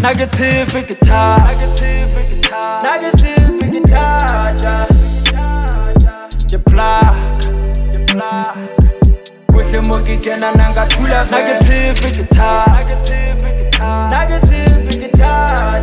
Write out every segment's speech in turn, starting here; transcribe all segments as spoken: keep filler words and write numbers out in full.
Negative guitar, negative guitar, negative guitar, je plak, je plak. Kuhle mokikena nanga thula negative guitar, negative guitar, negative guitar,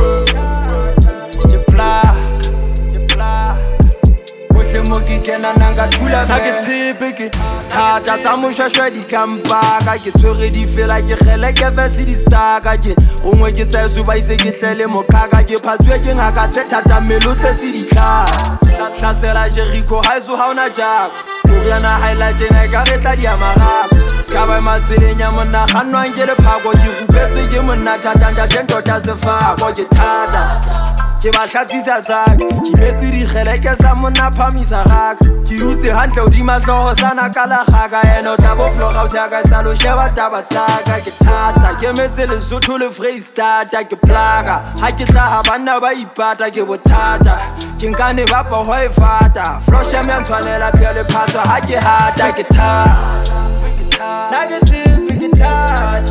je plak, je plak. Kuhle mokikena nanga thula negative guitar, tsa moshashwa di kampaka ke tshwere di fela ke gele ke vese di staka ke gongwe ke tsa suba itse ke tlele mokaka ke phatswe ke ngaka tse thata melo tletse di tla hlasela Jericho ha iso ha ona jab Oriana haila jena ka re tla di amara ska ba matselenya monna ganwang ke le phako ke rupetse ke monna thata tento ta sefa go ke thata ke ba hlatsisa tsaka ke metse di geleke sa monna phamisa gaka ke rutse hantle o di matlogo sana ka la gaga eno tla bo floga o jaaka sa lo sheba taba tsaka ke thata ke metse le Sotho le Freistata ke plaga ha ke tla ha bana ba ipata ke bothata ke nkane ba pa ho e fata flush ya mantshwanela pele phatsa ha ke hata ke thata negative guitar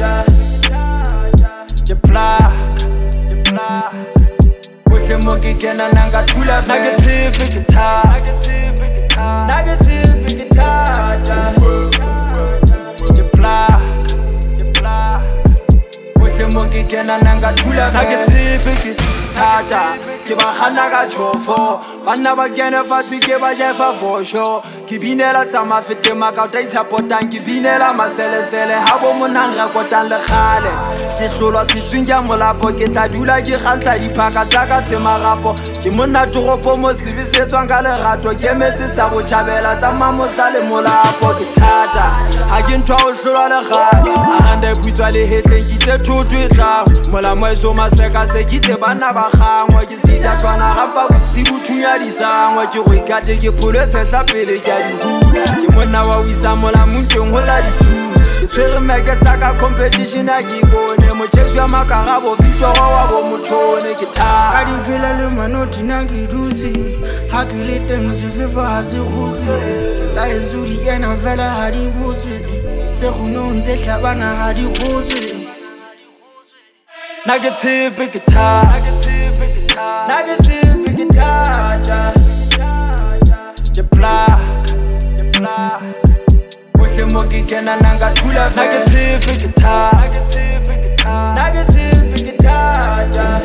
je plaga je plaga mokikena nanga thula negative guitar, negative guitar, negative guitar, je plak, je plak. Kuhle mokikena nanga thula negative guitar, ke ba gana ka tshofo bana ba kene fatshe ke ba jefa vosho ke binela tsa mafete maka o ta itshapotang ke binela maselesele ha bo monang rekotang le gale ke hlolwa setsweng ja molapo ke tla dula ke gantsa diphaka tsa ka tse marapo ke monna toropo mo sebesetswang ka lerato ke metse tsa botjhabela tsa mamosa le molapo ke thata ha ke ntwa o hlolwa le gale a ganda putswa le hetleng ke tse thotho e tla mola mo eso maseka se ke tse bana ba gangwa ke sita tshwana gapa bosibu thunya di sangwa ke go ikate ke pholo tshehla pele ke a di hula ke monna wa wisa mola monteng ho la di thunya ke tshwere meke tsa ka competition a ke bone motjhesu ya makarabo fitoro wa bo motshone ke thata ka di fela le manoti na ke dutse ha ke le teng sefefa ha se gutse tsa Yesu di ena fela ha di butse se gonong tse hlabana ha di gutse negative guitar, negative guitar, negative guitar, je plak, je plak. Kuhle mokikena nanga thula negative guitar, negative guitar, negative guitar,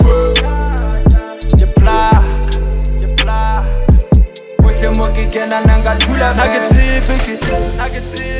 je plak, je plak. Kuhle mokikena nanga thula negative guitar, negative